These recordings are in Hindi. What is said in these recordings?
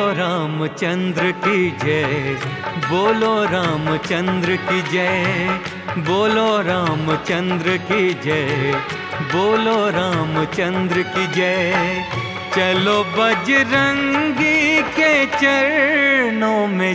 रामचंद्र की जय, बोलो रामचंद्र की जय, बोलो रामचंद्र की जय, बोलो रामचंद्र की जय। चलो बजरंगी के चरणों में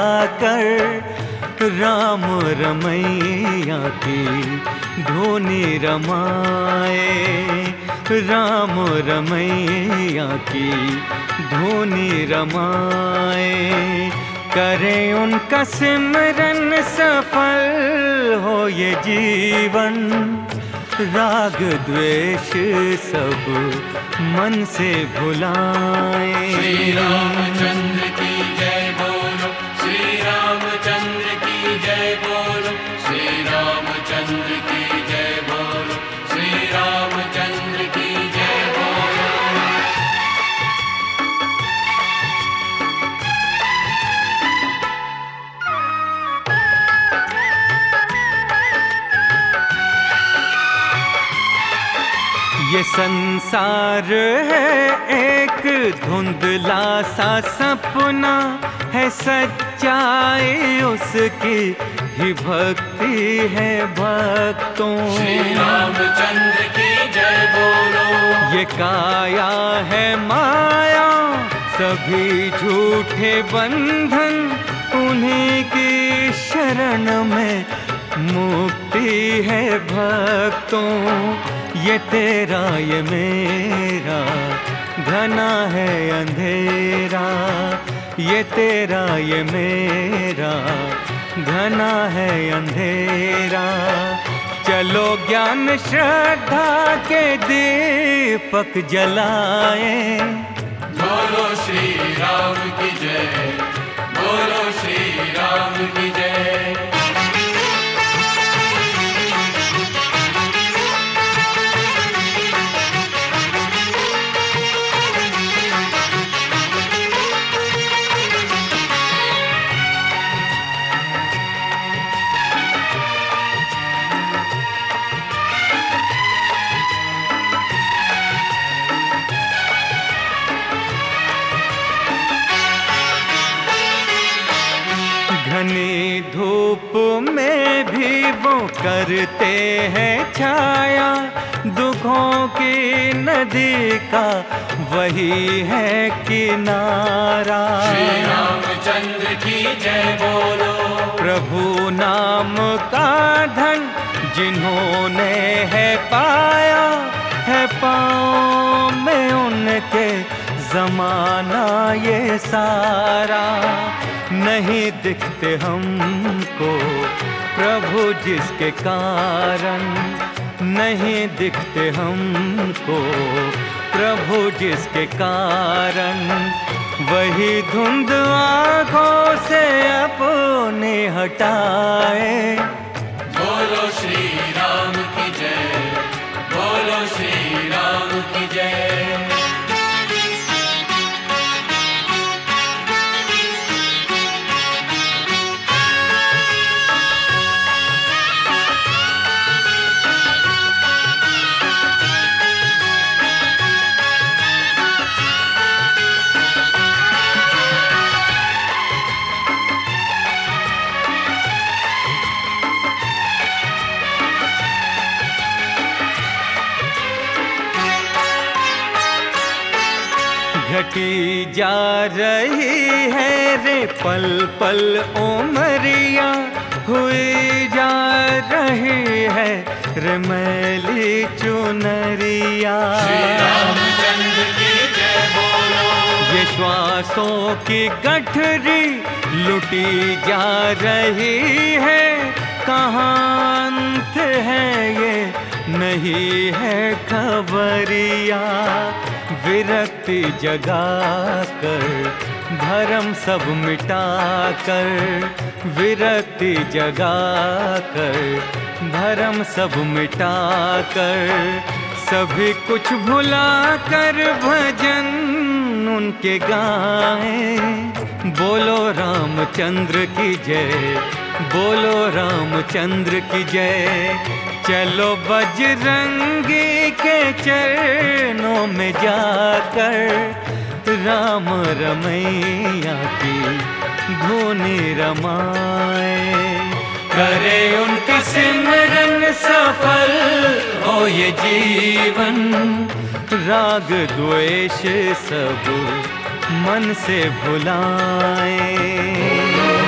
जाकर राम रमैया की धुनी रमाए, राम रमैया की धुनी रमाए। करें उनका सिमरन सफल हो ये जीवन, राग द्वेष सब मन से भुलाएं। श्री रामचंद्र की जय बोलो, श्री रामचंद्र की जय बोलो, श्री रामचंद्र की जय बोलो, श्री रामचंद्र की जय बोलो। ये संसार है एक धुंधला सा सपना, है सच्चाई उसकी ही भक्ति है भक्तों। श्री रामचंद्र की जय बोलो। ये काया है माया, सभी झूठे बंधन, उन्हीं की शरण में मुक्ति है भक्तों। ये तेरा ये मेरा घना है अंधेरा, ये तेरा ये मेरा घना है अंधेरा। चलो ज्ञान श्रद्धा के दीपक जलाएं। बोलो श्री राम की जय, बोलो श्री राम की जय। घनी धूप में भी वो करते हैं छाया, दुखों की नदी का वही है किनारा। श्री रामचंद्र की जय बोलो। प्रभु नाम का धन जिन्होंने है पाया, है पाँव में उनके जमाना ये सारा। नहीं दिखते हमको प्रभु जिसके कारण, नहीं दिखते हमको प्रभु जिसके कारण। वही धुंध आँखों से अपने हटाए। बोलो श्री राम की जय, बोलो श्री राम की जय। घटी जा रही है रे पल पल उमरिया, हुई जा रही है रे मैली चुनरिया। श्री रामचंद्र की जय बोलो। ये श्वासों की गठरी लुटी जा रही है, कहाँ अंत है ये नहीं है खबरिया। विरक्ति जगा कर धर्म सब मिटा कर, विरक्ति जगा कर धर्म सब मिटा कर, सभी कुछ भुला कर भजन उनके गाएं। बोलो रामचंद्र की जय, बोलो रामचंद्र की जय। चलो बजरंगी के चरणों में जाकर राम रमैया की धुनि रमाए। करे उनका सिमरन सफल हो ये जीवन, राग द्वेष सब मन से भुलाए।